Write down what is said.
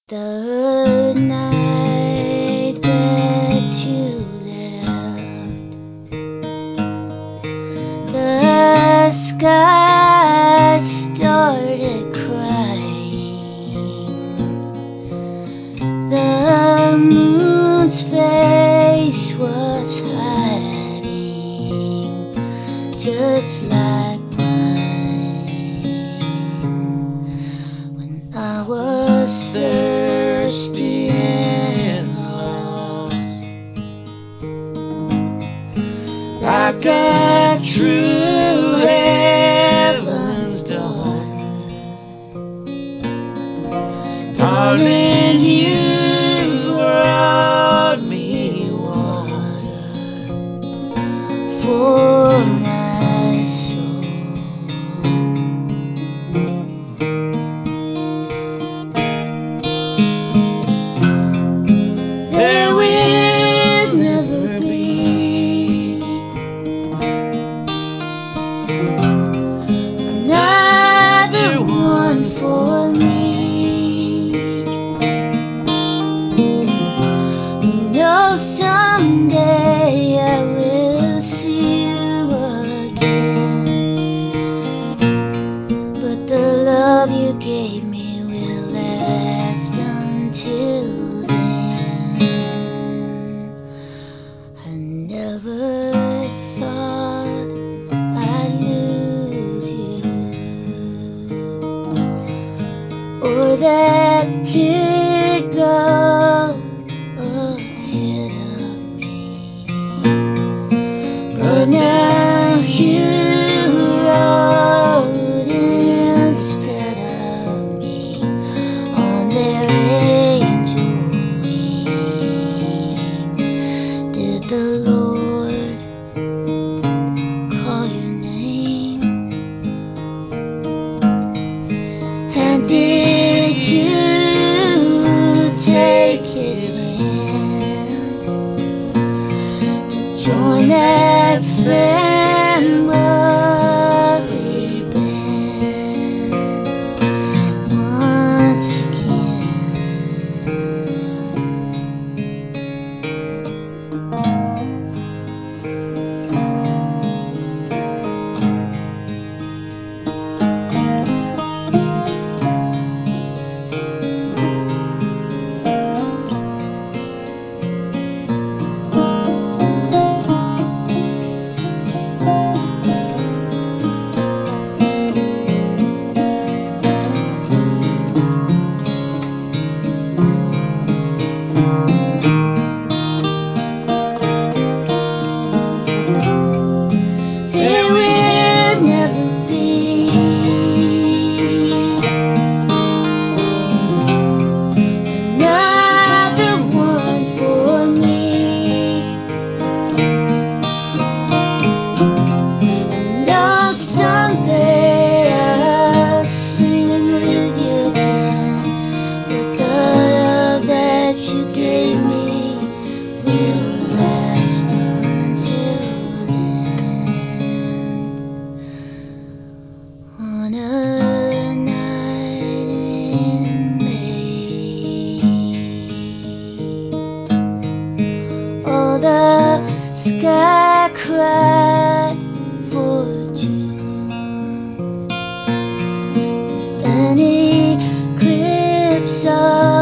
The night that you left, the sky started crying. The moon's face was hiding, just like mine. I was thirsty and lost, like a true heaven's daughter. Darling, you brought me water for my soul. For me, no, someday I will see you again, but the love you gave me will last until then. I never thought I'd lose you, or that you'd go ahead of me, but now you rode instead of me on their angel wings. Did the Lord call your name? And did you take his hand to join that family band once again? Someday I'll sing with you again, but the love that you gave me will last until then. On a night in May, all the sky cried for an eclipse of